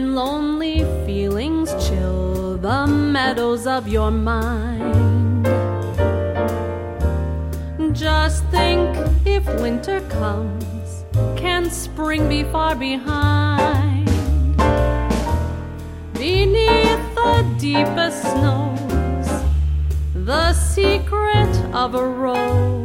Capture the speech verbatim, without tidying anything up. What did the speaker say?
when lonely feelings chill the meadows of your mind. Just think, if winter comes, can spring be far behind? Beneath the deepest snows, the secret of a rose